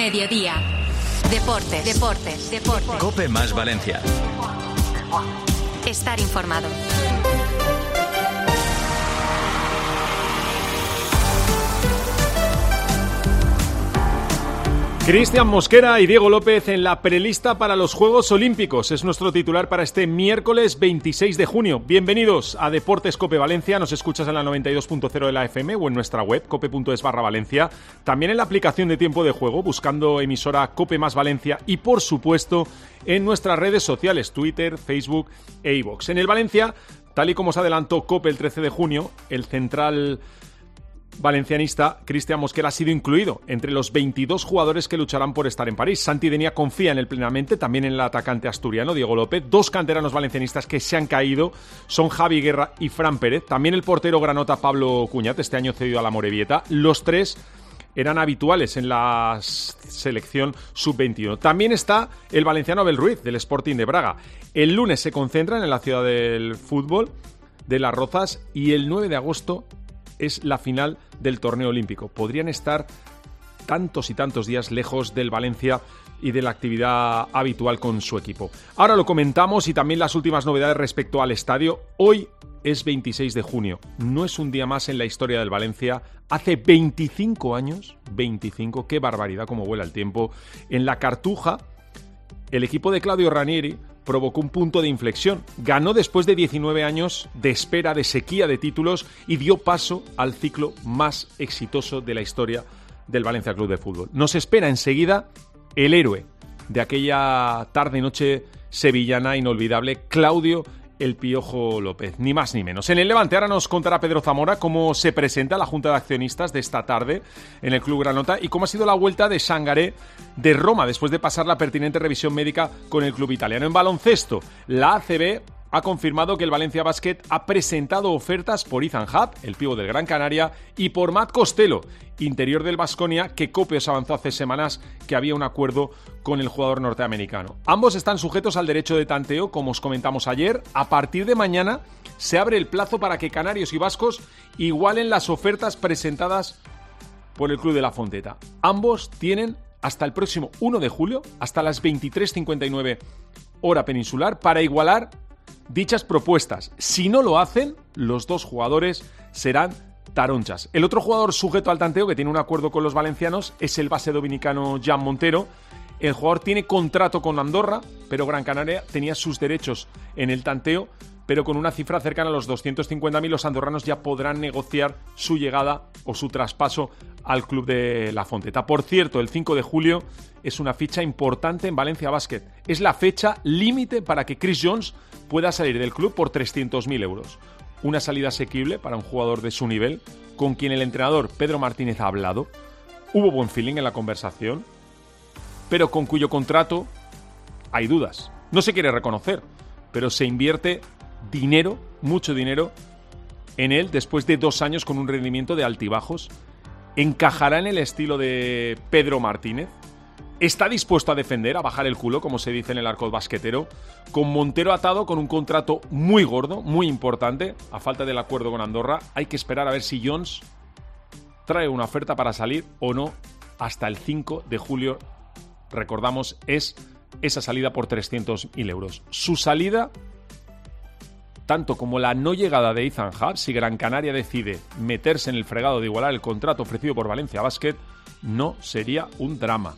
Mediodía. Deportes. COPE más Valencia. Estar informado. Cristian Mosquera y Diego López en la prelista para los Juegos Olímpicos. Es nuestro titular para este miércoles 26 de junio. Bienvenidos a Deportes COPE Valencia. Nos escuchas en la 92.0 de la FM o en nuestra web, cope.es/Valencia. También en la aplicación de Tiempo de Juego, buscando emisora COPE más Valencia. Y, por supuesto, en nuestras redes sociales, Twitter, Facebook e iVoox. En el Valencia, tal y como se adelantó COPE el 13 de junio, el central valencianista Cristian Mosquera ha sido incluido entre los 22 jugadores que lucharán por estar en París. Santi Denia confía en él plenamente, también en el atacante asturiano Diego López. Dos canteranos valencianistas que se han caído son Javi Guerra y Fran Pérez. También el portero granota Pablo Cuñat, este año cedido a la Morevieta. Los tres eran habituales en la selección sub-21. También está el valenciano Abel Ruiz, del Sporting de Braga. El lunes se concentran en la ciudad del fútbol de Las Rozas y el 9 de agosto es la final del torneo olímpico. Podrían estar tantos y tantos días lejos del Valencia y de la actividad habitual con su equipo. Ahora lo comentamos y también las últimas novedades respecto al estadio. Hoy es 26 de junio. No es un día más en la historia del Valencia. Hace 25 años, 25, qué barbaridad cómo vuela el tiempo. En la Cartuja, el equipo de Claudio Ranieri provocó un punto de inflexión. Ganó después de 19 años de espera, de sequía de títulos y dio paso al ciclo más exitoso de la historia del Valencia Club de Fútbol. Nos espera enseguida el héroe de aquella tarde-noche sevillana inolvidable, Claudio El Piojo López, ni más ni menos. En el Levante ahora nos contará Pedro Zamora cómo se presenta la Junta de Accionistas de esta tarde en el Club Granota y cómo ha sido la vuelta de Sangaré de Roma después de pasar la pertinente revisión médica con el club italiano. En baloncesto, la ACB ha confirmado que el Valencia Basket ha presentado ofertas por Ethan Happ, el pívot del Gran Canaria, y por Matt Costello, interior del Baskonia, que COPE os avanzó hace semanas que había un acuerdo con el jugador norteamericano. Ambos están sujetos al derecho de tanteo, como os comentamos ayer. A partir de mañana se abre el plazo para que canarios y vascos igualen las ofertas presentadas por el Club de la Fonteta. Ambos tienen hasta el próximo 1 de julio, hasta las 23:59 hora peninsular, para igualar dichas propuestas. Si no lo hacen, los dos jugadores serán taronchas. El otro jugador sujeto al tanteo que tiene un acuerdo con los valencianos es el base dominicano Jan Montero. El jugador tiene contrato con Andorra, pero Gran Canaria tenía sus derechos en el tanteo, pero con una cifra cercana a los 250.000 los andorranos ya podrán negociar su llegada o su traspaso al club de La Fonteta. Por cierto, el 5 de julio es una ficha importante en Valencia Basket. Es la fecha límite para que Chris Jones pueda salir del club por 300.000 euros. Una salida asequible para un jugador de su nivel, con quien el entrenador Pedro Martínez ha hablado. Hubo buen feeling en la conversación, pero con cuyo contrato hay dudas. No se quiere reconocer, pero se invierte dinero, mucho dinero, en él después de 2 años con un rendimiento de altibajos. ¿Encajará en el estilo de Pedro Martínez? ¿Está dispuesto a defender, a bajar el culo, como se dice en el arco basquetero? Con Montero atado con un contrato muy gordo, muy importante, a falta del acuerdo con Andorra. Hay que esperar a ver si Jones trae una oferta para salir o no hasta el 5 de julio. Recordamos, es esa salida por 300.000 euros. Su salida, tanto como la no llegada de Ethan Happ, si Gran Canaria decide meterse en el fregado de igualar el contrato ofrecido por Valencia Basket, no sería un drama.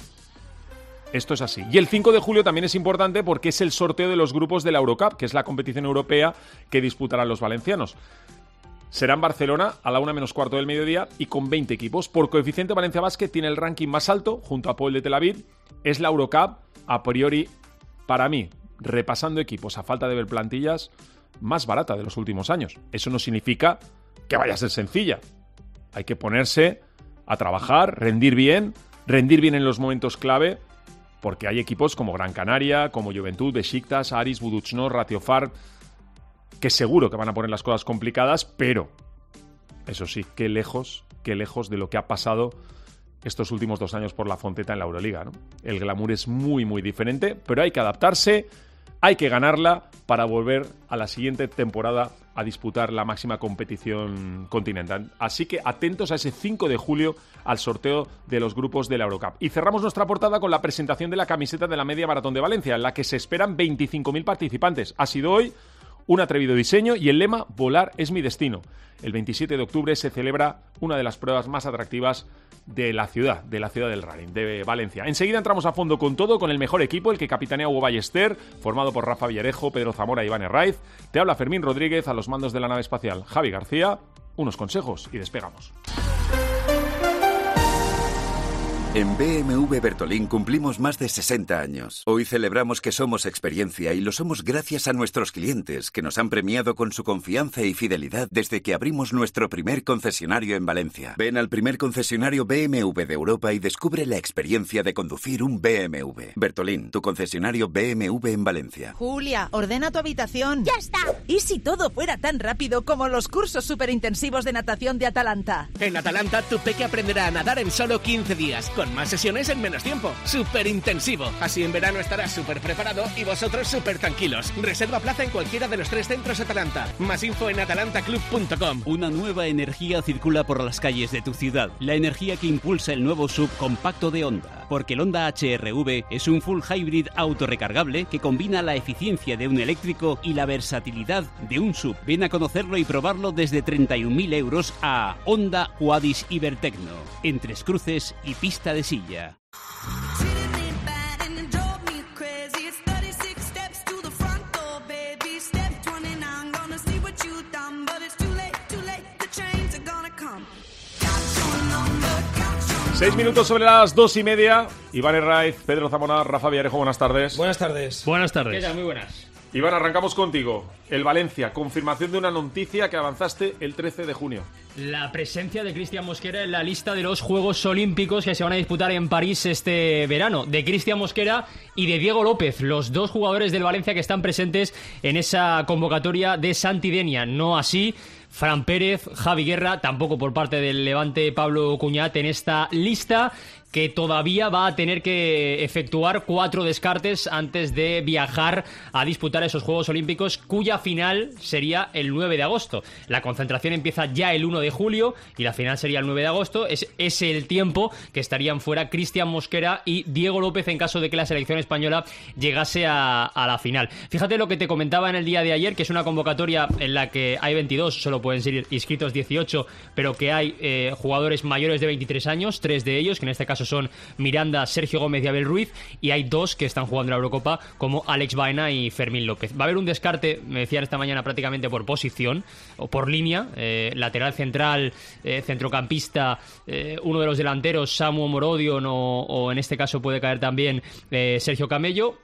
Esto es así. Y el 5 de julio también es importante porque es el sorteo de los grupos de la Eurocup, que es la competición europea que disputarán los valencianos. Será en Barcelona a la 1:15 del mediodía y con 20 equipos. Por coeficiente, Valencia Basket tiene el ranking más alto, junto a Apoel de Tel Aviv. Es la Eurocup, a priori, para mí, repasando equipos a falta de ver plantillas, más barata de los últimos años. Eso no significa que vaya a ser sencilla. Hay que ponerse a trabajar, rendir bien en los momentos clave, porque hay equipos como Gran Canaria, como Juventud, Besiktas, Aris, Budućnost, Ratiofar, que seguro que van a poner las cosas complicadas, pero eso sí, qué lejos de lo que ha pasado estos últimos 2 años por la Fonteta en la Euroliga, ¿no? El glamour es muy, muy diferente, pero hay que adaptarse, hay que ganarla para volver a la siguiente temporada a disputar la máxima competición continental. Así que atentos a ese 5 de julio al sorteo de los grupos de la Eurocup. Y cerramos nuestra portada con la presentación de la camiseta de la Media Maratón de Valencia, en la que se esperan 25.000 participantes. Ha sido hoy un atrevido diseño y el lema «Volar es mi destino». El 27 de octubre se celebra una de las pruebas más atractivas de la ciudad del running, de Valencia. Enseguida entramos a fondo con todo, con el mejor equipo, el que capitanea Hugo Ballester, formado por Rafa Villarejo, Pedro Zamora y Iván Herraiz. Te habla Fermín Rodríguez a los mandos de la nave espacial. Javi García, unos consejos y despegamos. En BMW Bertolín cumplimos más de 60 años. Hoy celebramos que somos experiencia y lo somos gracias a nuestros clientes, que nos han premiado con su confianza y fidelidad desde que abrimos nuestro primer concesionario en Valencia. Ven al primer concesionario BMW de Europa y descubre la experiencia de conducir un BMW. Bertolín, tu concesionario BMW en Valencia. Julia, ordena tu habitación. ¡Ya está! ¿Y si todo fuera tan rápido como los cursos superintensivos de natación de Atalanta? En Atalanta, tu peque aprenderá a nadar en solo 15 días, con más sesiones en menos tiempo. Súper intensivo. Así en verano estarás súper preparado y vosotros súper tranquilos. Reserva plaza en cualquiera de los 3 centros Atalanta. Más info en atalantaclub.com. Una nueva energía circula por las calles de tu ciudad. La energía que impulsa el nuevo SUV compacto de Honda. Porque el Honda HR-V es un full hybrid autorrecargable que combina la eficiencia de un eléctrico y la versatilidad de un SUV. Ven a conocerlo y probarlo desde 31.000 euros a Honda Huadis Ibertecno. En Tres Cruces y Pista de Silla. Seis minutos sobre las 2:30. Iván Herraiz, Pedro Zamora, Rafa Villarejo, buenas tardes. Buenas tardes. Buenas tardes. ¿Qué tal? Muy buenas. Iván, arrancamos contigo. El Valencia, confirmación de una noticia que avanzaste el 13 de junio. La presencia de Cristian Mosquera en la lista de los Juegos Olímpicos que se van a disputar en París este verano. De Cristian Mosquera y de Diego López, los dos jugadores del Valencia que están presentes en esa convocatoria de Santidenia. No así Fran Pérez, Javi Guerra, tampoco por parte del Levante Pablo Cuñat en esta lista, que todavía va a tener que efectuar 4 descartes antes de viajar a disputar esos Juegos Olímpicos, cuya final sería el 9 de agosto. La concentración empieza ya el 1 de julio y la final sería el 9 de agosto. Es el tiempo que estarían fuera Cristian Mosquera y Diego López en caso de que la selección española llegase a la final. Fíjate lo que te comentaba en el día de ayer, que es una convocatoria en la que hay 22, solo pueden ser inscritos 18, pero que hay jugadores mayores de 23 años, 3 de ellos, que en este caso son Miranda, Sergio Gómez y Abel Ruiz, y hay 2 que están jugando la Eurocopa, como Alex Baena y Fermín López. Va a haber un descarte, me decían esta mañana, prácticamente por posición o por línea, lateral central, centrocampista, uno de los delanteros, Samu Morodion, o en este caso puede caer también Sergio Camello.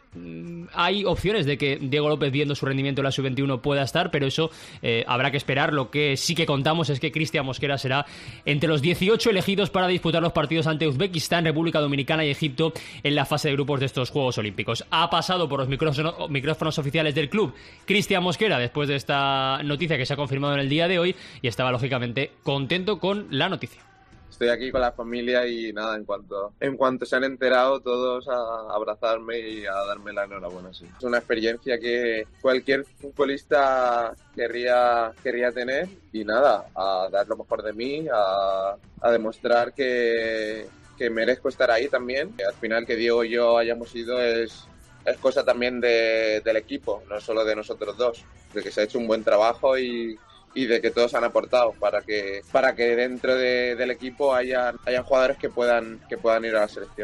Hay opciones de que Diego López, viendo su rendimiento en la sub-21, pueda estar, pero eso habrá que esperar. Lo que sí que contamos es que Cristian Mosquera será entre los 18 elegidos para disputar los partidos ante Uzbekistán, República Dominicana y Egipto en la fase de grupos de estos Juegos Olímpicos. Ha pasado por los micrófonos oficiales del club Cristian Mosquera después de esta noticia que se ha confirmado en el día de hoy, y estaba lógicamente contento con la noticia. Estoy aquí con la familia y nada, en cuanto se han enterado todos a abrazarme y a darme la enhorabuena. Sí. Es una experiencia que cualquier futbolista querría tener, y nada, a dar lo mejor de mí, a demostrar que merezco estar ahí también. Al final, que Diego y yo hayamos ido es cosa también del equipo, no solo de nosotros dos, de que se ha hecho un buen trabajo y de que todos han aportado para que dentro del equipo hayan jugadores que puedan ir a la selección.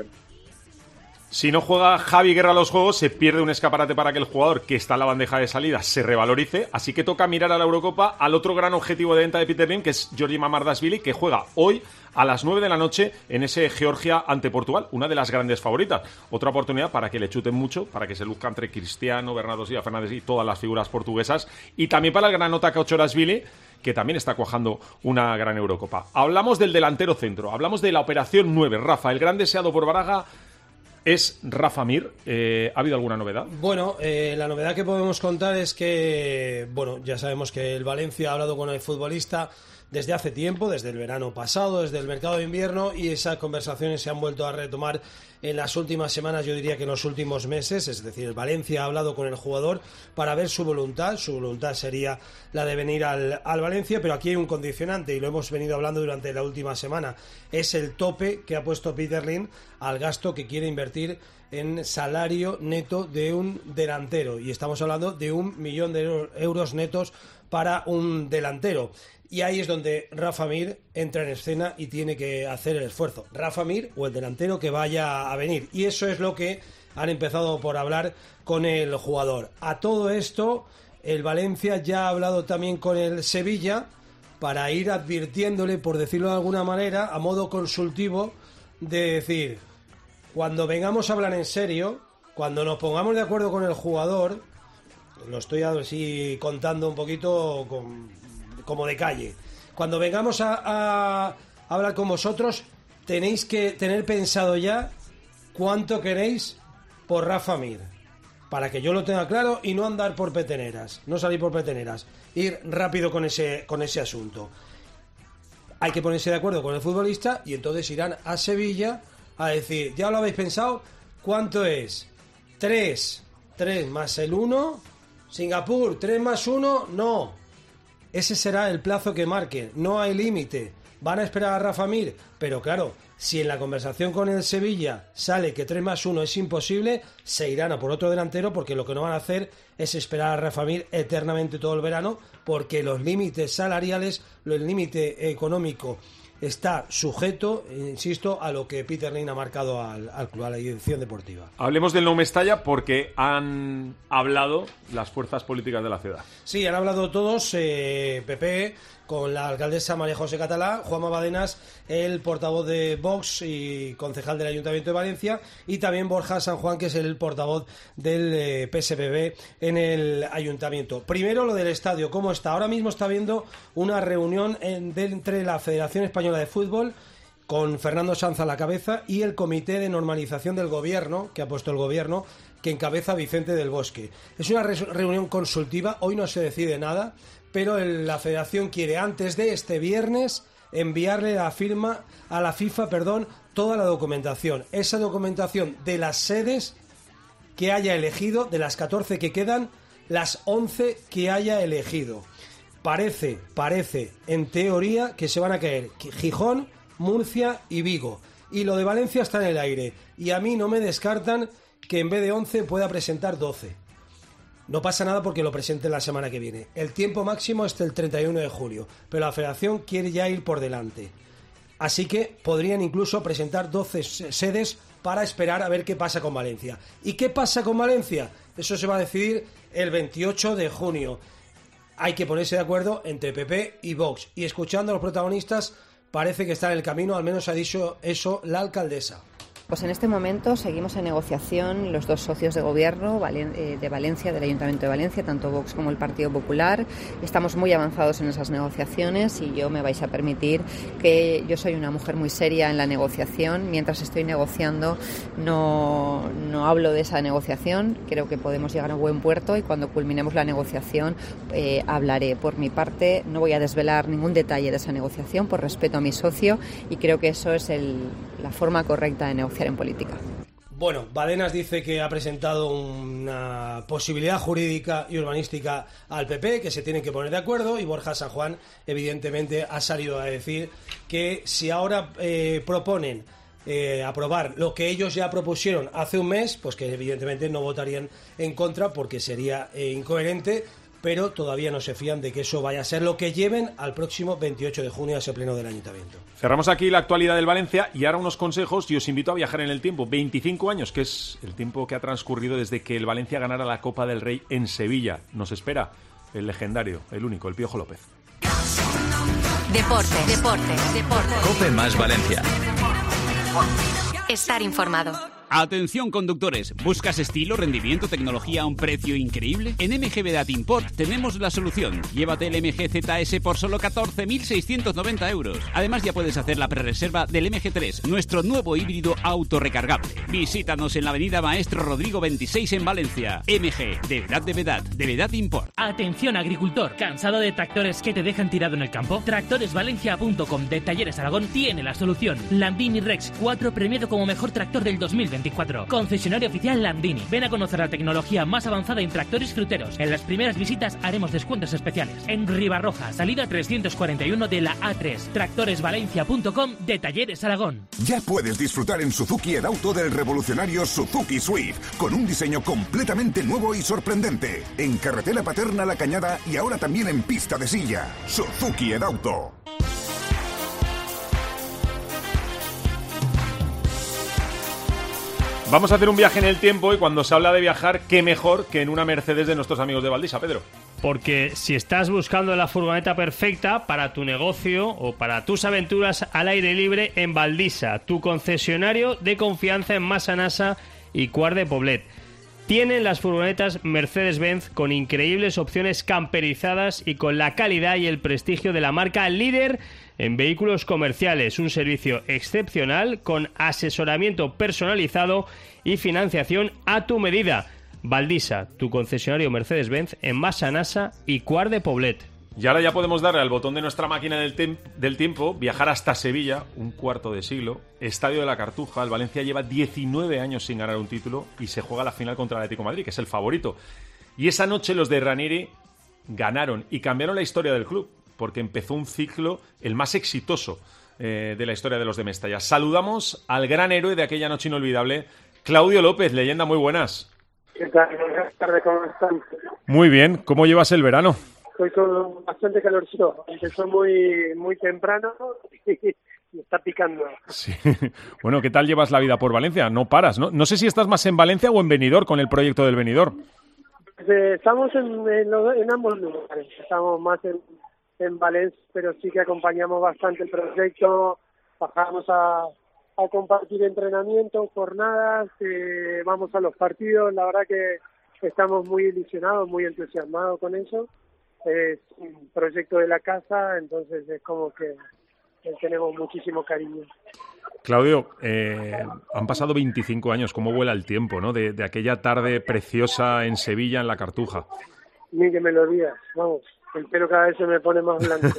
Si no juega Javi Guerra a los Juegos, se pierde un escaparate para que el jugador que está en la bandeja de salida se revalorice, así que toca mirar a la Eurocopa, al otro gran objetivo de venta de Peter Lim, que es Giorgi Mamardashvili, que juega hoy a las 9 de la noche en ese Georgia ante Portugal, una de las grandes favoritas. Otra oportunidad para que le chuten mucho, para que se luzca entre Cristiano, Bernardo Silva, Fernández y todas las figuras portuguesas, y también para el gran Otaka Ochorazvili, que también está cuajando una gran Eurocopa. Hablamos del delantero centro, hablamos de la operación 9. Rafa, el gran deseado por Braga es Rafa Mir. ¿Ha habido alguna novedad? Bueno, la novedad que podemos contar es que, bueno, ya sabemos que el Valencia ha hablado con el futbolista desde hace tiempo, desde el verano pasado, desde el mercado de invierno, y esas conversaciones se han vuelto a retomar en las últimas semanas, yo diría que en los últimos meses. Es decir, el Valencia ha hablado con el jugador para ver su voluntad sería la de venir al Valencia, pero aquí hay un condicionante y lo hemos venido hablando durante la última semana, es el tope que ha puesto Peter Lim al gasto que quiere invertir en salario neto de un delantero, y estamos hablando de 1 millón de euros netos para un delantero. Y ahí es donde Rafa Mir entra en escena y tiene que hacer el esfuerzo. Rafa Mir o el delantero que vaya a venir. Y eso es lo que han empezado por hablar con el jugador. A todo esto, el Valencia ya ha hablado también con el Sevilla para ir advirtiéndole, por decirlo de alguna manera, a modo consultivo, de decir, cuando vengamos a hablar en serio, cuando nos pongamos de acuerdo con el jugador, lo estoy así contando un poquito como de calle, cuando vengamos a hablar con vosotros, tenéis que tener pensado ya cuánto queréis por Rafa Mir, para que yo lo tenga claro y no andar por peteneras, no salir por peteneras, ir rápido con ese asunto. Hay que ponerse de acuerdo con el futbolista y entonces irán a Sevilla a decir, ¿ya lo habéis pensado? ¿Cuánto es? 3 más el 1, Singapur, 3 más 1, no. Ese será el plazo que marquen, no hay límite. Van a esperar a Rafa Mir, pero claro, si en la conversación con el Sevilla sale que 3 más 1 es imposible, se irán a por otro delantero, porque lo que no van a hacer es esperar a Rafa Mir eternamente todo el verano, porque los límites salariales, el límite económico está sujeto, insisto, a lo que Peter Lim ha marcado al club, a la dirección deportiva. Hablemos del Nou Mestalla porque han hablado las fuerzas políticas de la ciudad. Sí, han hablado todos, PP, con la alcaldesa María José Catalá, Juanma Badenas, el portavoz de Vox y concejal del Ayuntamiento de Valencia, y también Borja San Juan, que es el portavoz del PSPB en el Ayuntamiento. Primero lo del estadio, ¿cómo está? Ahora mismo está habiendo una reunión entre la Federación Española de Fútbol, con Fernando Sanz a la cabeza, y el Comité de Normalización del Gobierno, que ha puesto el Gobierno, que encabeza Vicente del Bosque. Es una reunión consultiva, hoy no se decide nada, pero la Federación quiere, antes de este viernes, enviarle a la FIFA toda la documentación. Esa documentación de las sedes que haya elegido, de las 14 que quedan, las 11 que haya elegido. Parece, en teoría, que se van a caer Gijón, Murcia y Vigo. Y lo de Valencia está en el aire. Y a mí no me descartan que en vez de 11 pueda presentar 12. No pasa nada porque lo presenten la semana que viene. El tiempo máximo es el 31 de julio, pero la Federación quiere ya ir por delante. Así que podrían incluso presentar 12 sedes para esperar a ver qué pasa con Valencia. ¿Y qué pasa con Valencia? Eso se va a decidir el 28 de junio. Hay que ponerse de acuerdo entre PP y Vox. Y escuchando a los protagonistas, parece que está en el camino, al menos ha dicho eso la alcaldesa. Pues en este momento seguimos en negociación los dos socios de gobierno de Valencia, del Ayuntamiento de Valencia, tanto Vox como el Partido Popular. Estamos muy avanzados en esas negociaciones y me vais a permitir que yo soy una mujer muy seria en la negociación. Mientras estoy negociando no hablo de esa negociación. Creo que podemos llegar a un buen puerto y cuando culminemos la negociación hablaré. Por mi parte no voy a desvelar ningún detalle de esa negociación por respeto a mi socio y creo que eso es la forma correcta de negociar en política. Bueno, Badenas dice que ha presentado una posibilidad jurídica y urbanística al PP, que se tienen que poner de acuerdo, y Borja San Juan evidentemente ha salido a decir que si ahora proponen aprobar lo que ellos ya propusieron hace un mes, pues que evidentemente no votarían en contra porque sería incoherente, pero todavía no se fían de que eso vaya a ser lo que lleven al próximo 28 de junio a ese pleno del Ayuntamiento. Cerramos aquí la actualidad del Valencia y ahora unos consejos y os invito a viajar en el tiempo. 25 años, que es el tiempo que ha transcurrido desde que el Valencia ganara la Copa del Rey en Sevilla. Nos espera el legendario, el único, el Piojo López. Deporte. Cope más Valencia. Estar informado. Atención conductores, ¿buscas estilo, rendimiento, tecnología a un precio increíble? En MG Vedat Import tenemos la solución. Llévate el MG ZS por solo 14.690 euros. Además ya puedes hacer la prerreserva del MG3, nuestro nuevo híbrido autorrecargable. Visítanos en la avenida Maestro Rodrigo 26 en Valencia. MG, de Vedat Import. Atención agricultor, ¿cansado de tractores que te dejan tirado en el campo? Tractoresvalencia.com de Talleres Aragón tiene la solución. Landini Rex 4 premiado como mejor tractor del 2024. Concesionario oficial Landini. Ven a conocer la tecnología más avanzada en tractores fruteros. En las primeras visitas haremos descuentos especiales. En Ribarroja, salida 341 de la A3. Tractoresvalencia.com de Talleres Aragón. Ya puedes disfrutar en Suzuki Edauto del revolucionario Suzuki Swift, con un diseño completamente nuevo y sorprendente. En carretera Paterna La Cañada y ahora también en pista de silla. Suzuki Edauto. Vamos a hacer un viaje en el tiempo y cuando se habla de viajar, qué mejor que en una Mercedes de nuestros amigos de Valdisa, Pedro. Porque si estás buscando la furgoneta perfecta para tu negocio o para tus aventuras al aire libre, en Valdisa, tu concesionario de confianza en Massanassa y Quart de Poblet. Tienen las furgonetas Mercedes-Benz con increíbles opciones camperizadas y con la calidad y el prestigio de la marca líder en vehículos comerciales. Un servicio excepcional con asesoramiento personalizado y financiación a tu medida. Valdisa, tu concesionario Mercedes-Benz en Massanassa y Quart de Poblet. Y ahora ya podemos darle al botón de nuestra máquina del tiempo, viajar hasta Sevilla, un cuarto de siglo, Estadio de la Cartuja. El Valencia lleva 19 años sin ganar un título y se juega la final contra el Atlético de Madrid, que es el favorito. Y esa noche los de Ranieri ganaron y cambiaron la historia del club, porque empezó un ciclo, el más exitoso de la historia de los de Mestalla. Saludamos al gran héroe de aquella noche inolvidable, Claudio López, leyenda, muy buenas. ¿Qué tal? Buenas tardes, ¿cómo están? Muy bien, ¿cómo llevas el verano? Estoy con bastante calorcito, empezó muy temprano y me está picando. Sí. Bueno, ¿qué tal llevas la vida por Valencia? No paras, ¿no? No sé si estás más en Valencia o en Benidorm con el proyecto del Benidorm. Estamos en ambos lugares, estamos más en Valencia, pero sí que acompañamos bastante el proyecto, bajamos a compartir entrenamientos, jornadas, vamos a los partidos, la verdad que estamos muy ilusionados, muy entusiasmados con eso. Es un proyecto de la casa, entonces es como que tenemos muchísimo cariño. Claudio, han pasado 25 años, cómo vuela el tiempo, ¿no? De aquella tarde preciosa en Sevilla, en la Cartuja. Ni que me lo digas, vamos, el pelo cada vez se me pone más blanco.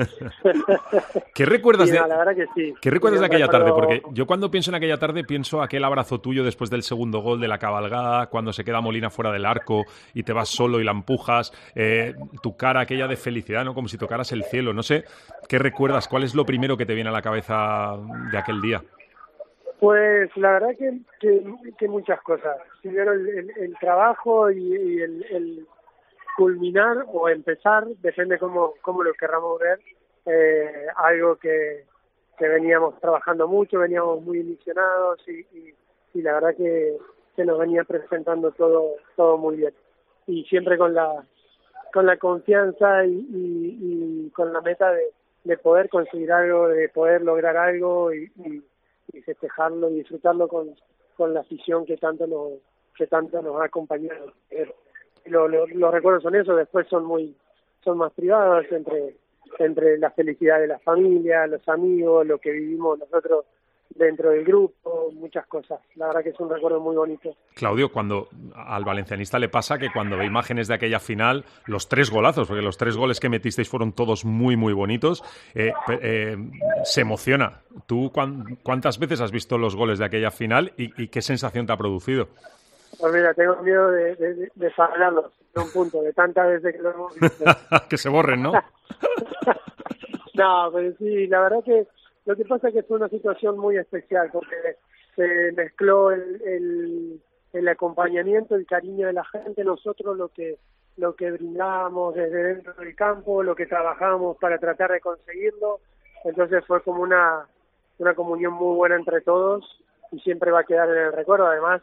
¿Qué recuerdas sí, la verdad que sí. ¿Qué recuerdas de aquella tarde? Porque yo cuando pienso en aquella tarde pienso aquel abrazo tuyo después del segundo gol de la cabalgada, cuando se queda Molina fuera del arco y te vas solo y la empujas, tu cara aquella de felicidad, ¿no? Como si tocaras el cielo. No sé, ¿qué recuerdas? ¿Cuál es lo primero que te viene a la cabeza de aquel día? Pues la verdad que muchas cosas. Primero el trabajo y el culminar o empezar, depende cómo lo querramos ver, algo que veníamos trabajando mucho, veníamos muy ilusionados y la verdad que nos venía presentando todo muy bien. Y siempre con la confianza y con la meta de poder conseguir algo, de poder lograr algo y festejarlo y disfrutarlo con la afición que tanto nos ha acompañado. Los recuerdos son esos, después son más privados, entre la felicidad de la familia, los amigos, lo que vivimos nosotros dentro del grupo, muchas cosas. La verdad que es un recuerdo muy bonito. Claudio, cuando al valencianista le pasa que cuando ve imágenes de aquella final, los 3 golazos, porque los 3 goles que metisteis fueron todos muy, muy bonitos, se emociona. ¿Tú cuántas veces has visto los goles de aquella final y qué sensación te ha producido? Pues mira, tengo miedo de fallarlos en un punto, de tantas veces que lo hemos visto. Que se borren, ¿no? No, pero sí, la verdad que lo que pasa es que fue una situación muy especial, porque se mezcló el acompañamiento, el cariño de la gente, nosotros lo que brindábamos desde dentro del campo, lo que trabajamos para tratar de conseguirlo, entonces fue como una comunión muy buena entre todos y siempre va a quedar en el recuerdo, además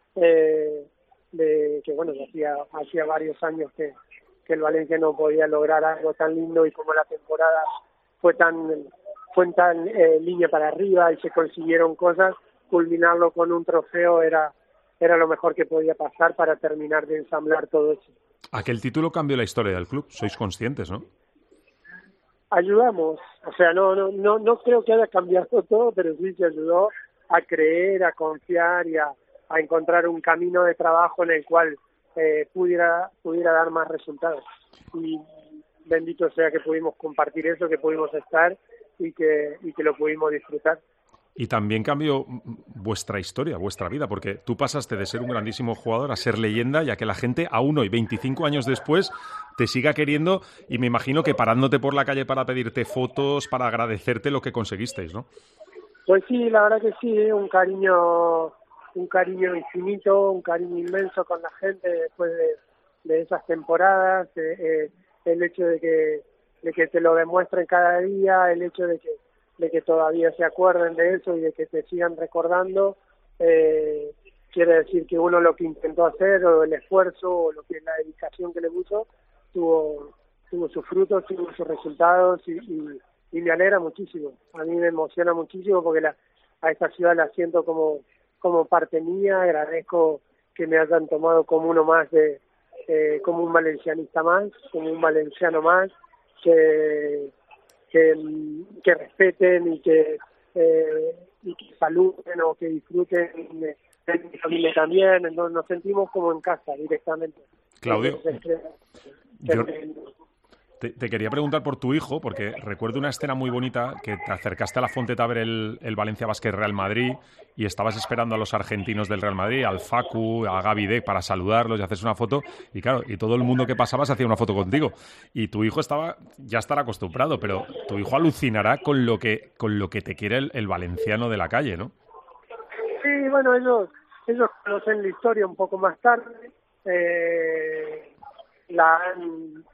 de que bueno, hacía varios años que el Valencia no podía lograr algo tan lindo y como la temporada fue tan línea para arriba y se consiguieron cosas, culminarlo con un trofeo era lo mejor que podía pasar para terminar de ensamblar todo eso. Aquel título cambió la historia del club, sois conscientes, ¿no? Ayudamos, o sea, no creo que haya cambiado todo, pero sí se ayudó a creer, a confiar y a encontrar un camino de trabajo en el cual pudiera dar más resultados. Y bendito sea que pudimos compartir eso, que pudimos estar y que lo pudimos disfrutar. Y también cambió vuestra historia, vuestra vida, porque tú pasaste de ser un grandísimo jugador a ser leyenda, y a que la gente aún hoy, 25 años después, te siga queriendo, y me imagino que parándote por la calle para pedirte fotos, para agradecerte lo que conseguisteis, ¿no? Pues sí, la verdad que sí, un cariño infinito, un cariño inmenso con la gente después de esas temporadas, el hecho de que te lo demuestren cada día, el hecho de que todavía se acuerden de eso y de que te sigan recordando, quiere decir que uno lo que intentó hacer, o el esfuerzo, o lo que la dedicación que le puso, tuvo sus frutos, tuvo sus resultados, y me alegra muchísimo. A mí me emociona muchísimo porque a esta ciudad la siento como parte mía. Agradezco que me hayan tomado como uno más, como un valencianista más, como un valenciano más, que respeten y que saluden o que disfruten de mi familia también. Entonces nos sentimos como en casa directamente. Claudio, te quería preguntar por tu hijo, porque recuerdo una escena muy bonita que te acercaste a la Fonteta a ver el Valencia Basket Real Madrid y estabas esperando a los argentinos del Real Madrid, al Facu, a Gaby Deck, para saludarlos y haces una foto, y claro, y todo el mundo que pasaba se hacía una foto contigo, y tu hijo ya estará acostumbrado, pero tu hijo alucinará con lo que te quiere el valenciano de la calle, ¿no? Sí, bueno, ellos conocen la historia un poco más tarde, la han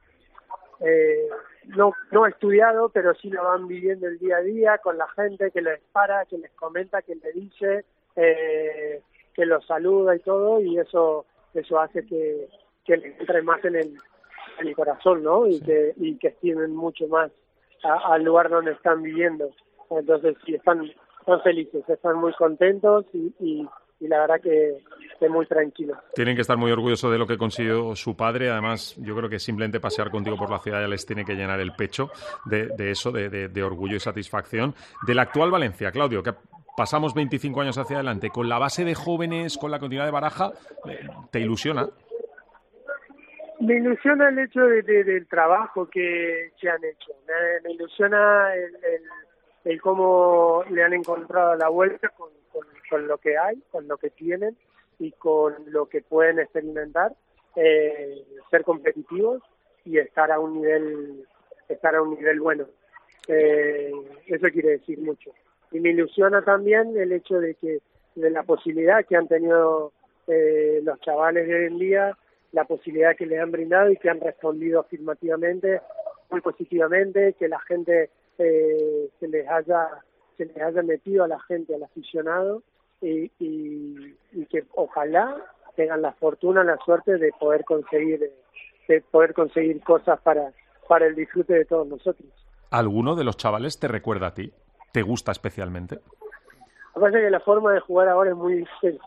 no he estudiado, pero sí lo van viviendo el día a día con la gente que les para, que les comenta, que les dice, que los saluda y todo, y eso hace que les entre más en el corazón, ¿no? Y que estimen mucho más al lugar donde están viviendo. Entonces sí, están felices, están muy contentos y la verdad que muy tranquilo. Tienen que estar muy orgullosos de lo que consiguió su padre. Además, yo creo que simplemente pasear contigo por la ciudad ya les tiene que llenar el pecho de eso, de orgullo y satisfacción. Del actual Valencia, Claudio, que pasamos 25 años hacia adelante, con la base de jóvenes, con la continuidad de Baraja, ¿te ilusiona? Me ilusiona el hecho del trabajo que han hecho. Me ilusiona el cómo le han encontrado la vuelta con lo que hay, con lo que tienen y con lo que pueden experimentar, ser competitivos y estar a un nivel bueno. Eso quiere decir mucho. Y me ilusiona también el hecho de la posibilidad que han tenido los chavales de hoy en día, la posibilidad que les han brindado y que han respondido afirmativamente, muy positivamente, que la gente se les haya metido a la gente, al aficionado, y que ojalá tengan la fortuna, la suerte de poder conseguir cosas para el disfrute de todos nosotros. ¿Alguno de los chavales te recuerda a ti? ¿Te gusta especialmente? Lo que pasa es que la forma de jugar ahora es muy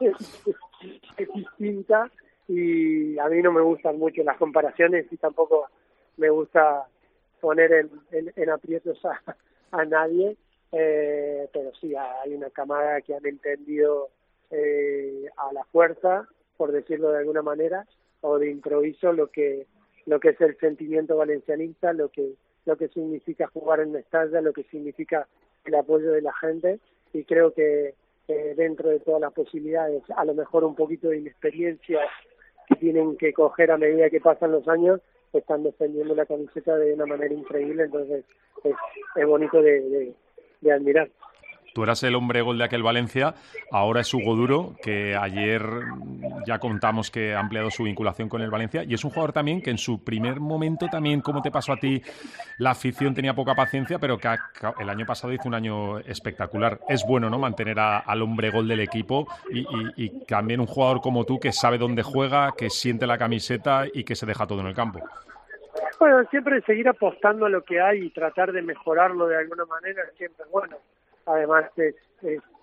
distinta y a mí no me gustan mucho las comparaciones y tampoco me gusta poner en aprietos a nadie. Pero sí, hay una camada que han entendido a la fuerza, por decirlo de alguna manera, o de improviso, lo que es el sentimiento valencianista, lo que significa jugar en Mestalla, lo que significa el apoyo de la gente, y creo que dentro de todas las posibilidades, a lo mejor un poquito de inexperiencia que tienen que coger a medida que pasan los años, están defendiendo la camiseta de una manera increíble, entonces es bonito de admirar. Tú eras el hombre gol de aquel Valencia, ahora es Hugo Duro, que ayer ya contamos que ha ampliado su vinculación con el Valencia, y es un jugador también que en su primer momento también, como te pasó a ti, la afición tenía poca paciencia, pero que el año pasado hizo un año espectacular. Es bueno, ¿no?, mantener al hombre gol del equipo y también un jugador como tú que sabe dónde juega, que siente la camiseta y que se deja todo en el campo. Bueno, siempre seguir apostando a lo que hay y tratar de mejorarlo de alguna manera siempre es bueno. Además es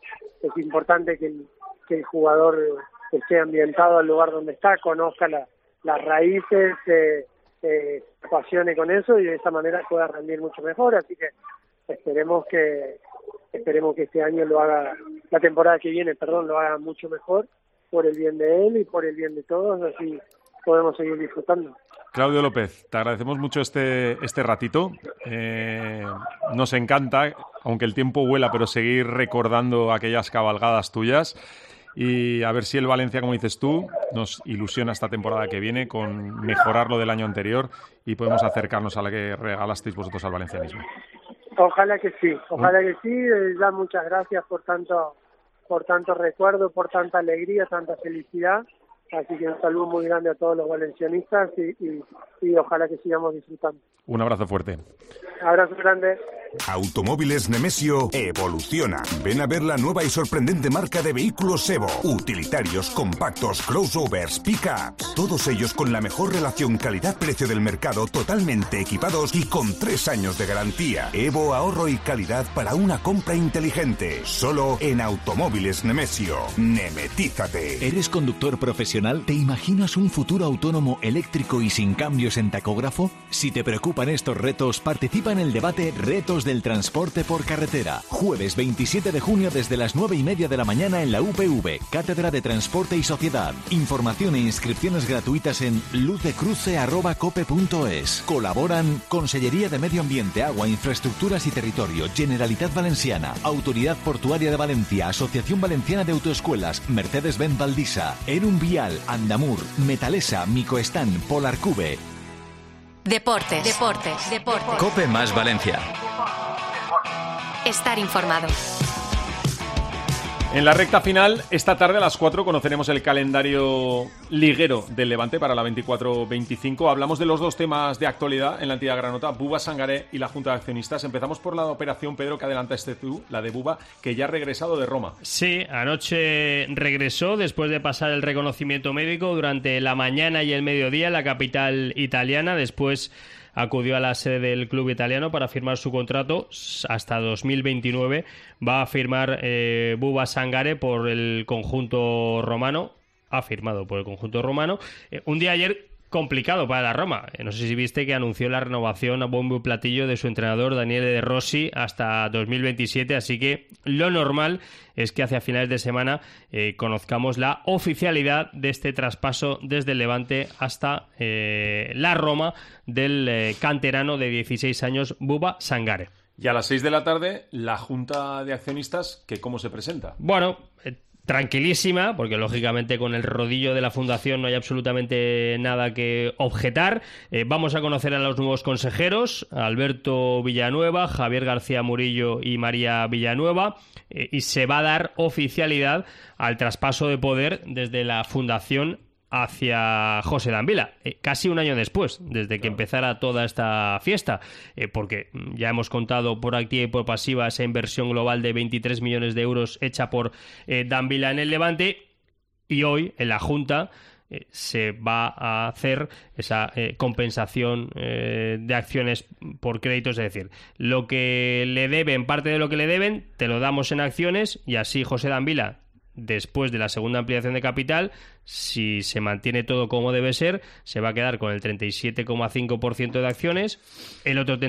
es importante que el jugador esté ambientado al lugar donde está, conozca las raíces, se apasione con eso y de esa manera pueda rendir mucho mejor. Así que esperemos que este año lo haga, la temporada que viene, lo haga mucho mejor por el bien de él y por el bien de todos, así podemos seguir disfrutando. Claudio López, te agradecemos mucho este ratito. Nos encanta, aunque el tiempo vuela, pero seguir recordando aquellas cabalgadas tuyas. Y a ver si el Valencia, como dices tú, nos ilusiona esta temporada que viene con mejorar lo del año anterior y podemos acercarnos a la que regalasteis vosotros al valencianismo. Ojalá que sí. Ya muchas gracias por tanto recuerdo, por tanta alegría, tanta felicidad. Así que un saludo muy grande a todos los valencianistas y ojalá que sigamos disfrutando. Un abrazo fuerte. Abrazo grande. Automóviles Nemesio evoluciona. Ven a ver la nueva y sorprendente marca de vehículos Evo. Utilitarios, compactos, crossovers, pick-ups. Todos ellos con la mejor relación calidad-precio del mercado, totalmente equipados y con 3 años de garantía. Evo, ahorro y calidad para una compra inteligente. Solo en Automóviles Nemesio. Nemetízate. ¿Eres conductor profesional? ¿Te imaginas un futuro autónomo eléctrico y sin cambios en tacógrafo? Si te preocupan estos retos, participa en el debate Retos del transporte por carretera. Jueves 27 de junio desde las 9:30 de la mañana en la UPV, Cátedra de Transporte y Sociedad. Información e inscripciones gratuitas en luzdecruce@cope.es. Colaboran Consellería de Medio Ambiente, Agua, Infraestructuras y Territorio, Generalitat Valenciana, Autoridad Portuaria de Valencia, Asociación Valenciana de Autoescuelas, Mercedes-Benz Valdisa, Erun Vial, Andamur, Metalesa, Micoestán, Polarcube. Deportes. Cope más Valencia. Estar informado. En la recta final, esta tarde a las 4 conoceremos el calendario liguero del Levante para la 24-25. Hablamos de los dos temas de actualidad en la entidad granota, Buba Sangaré y la Junta de Accionistas. Empezamos por la operación, Pedro, que adelantaste tú, la de Buba, que ya ha regresado de Roma. Sí, anoche regresó después de pasar el reconocimiento médico durante la mañana y el mediodía en la capital italiana. Después acudió a la sede del club italiano para firmar su contrato hasta 2029. Va a firmar Buba Sangaré por el conjunto romano. Ha firmado por el conjunto romano. Un día ayer complicado para la Roma. No sé si viste que anunció la renovación a bombo y platillo de su entrenador Daniele De Rossi hasta 2027, así que lo normal es que hacia finales de semana conozcamos la oficialidad de este traspaso desde el Levante hasta la Roma del canterano de 16 años Buba Sangaré. Y a las 6 de la tarde, la Junta de Accionistas, que ¿cómo se presenta? Bueno, tranquilísima, porque lógicamente con el rodillo de la fundación no hay absolutamente nada que objetar. Vamos a conocer a los nuevos consejeros, Alberto Villanueva, Javier García Murillo y María Villanueva, y se va a dar oficialidad al traspaso de poder desde la fundación hacia José Dambila, casi un año después, desde que empezara toda esta fiesta, porque ya hemos contado por activa y por pasiva esa inversión global de 23 millones de euros hecha por Dambila en el Levante, y hoy en la Junta se va a hacer esa compensación de acciones por créditos, es decir, lo que le deben, parte de lo que le deben, te lo damos en acciones, y así José Dambila, después de la segunda ampliación de capital, si se mantiene todo como debe ser, se va a quedar con el 37,5% de acciones, el otro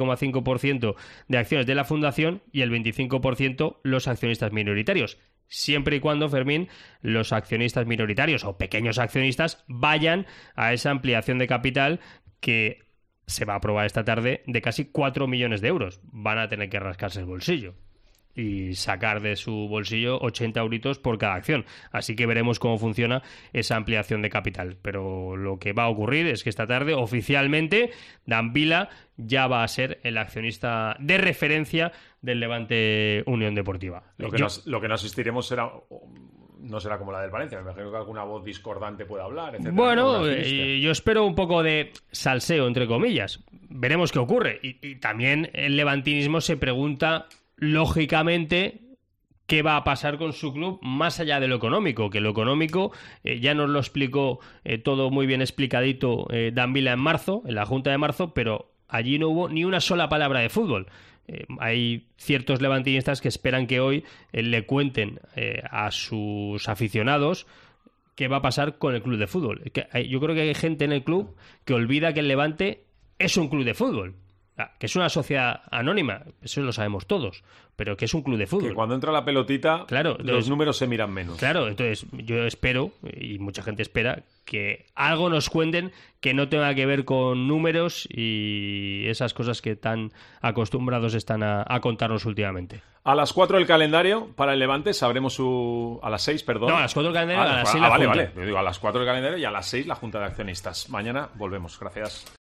37,5% de acciones de la fundación y el 25% los accionistas minoritarios. Siempre y cuando, Fermín, los accionistas minoritarios o pequeños accionistas vayan a esa ampliación de capital que se va a aprobar esta tarde de casi 4 millones de euros. Van a tener que rascarse el bolsillo y sacar de su bolsillo 80 euritos por cada acción. Así que veremos cómo funciona esa ampliación de capital. Pero lo que va a ocurrir es que esta tarde, oficialmente, Dambila ya va a ser el accionista de referencia del Levante Unión Deportiva. Lo que no asistiremos será... No será como la del Valencia, me imagino que alguna voz discordante pueda hablar, etcétera. Bueno, yo espero un poco de salseo, entre comillas. Veremos qué ocurre. Y también el levantinismo se pregunta, lógicamente, qué va a pasar con su club más allá de lo económico, que lo económico ya nos lo explicó todo muy bien explicadito Dambila en marzo, en la Junta de marzo, pero allí no hubo ni una sola palabra de fútbol. hay ciertos levantinistas que esperan que hoy le cuenten a sus aficionados qué va a pasar con el club de fútbol. Yo creo que hay gente en el club que olvida que el Levante es un club de fútbol, que es una sociedad anónima, eso lo sabemos todos, pero que es un club de fútbol. Que cuando entra la pelotita, claro, entonces, los números se miran menos. Claro, entonces yo espero, y mucha gente espera, que algo nos cuenten que no tenga que ver con números y esas cosas que tan acostumbrados están a contarnos últimamente. A las 4 el calendario para el Levante, sabremos a las 6, perdón. No, a las 4 el calendario, a las 6 la Junta. Vale. Yo digo a las 4 el calendario y a las 6 la Junta de Accionistas. Mañana volvemos. Gracias.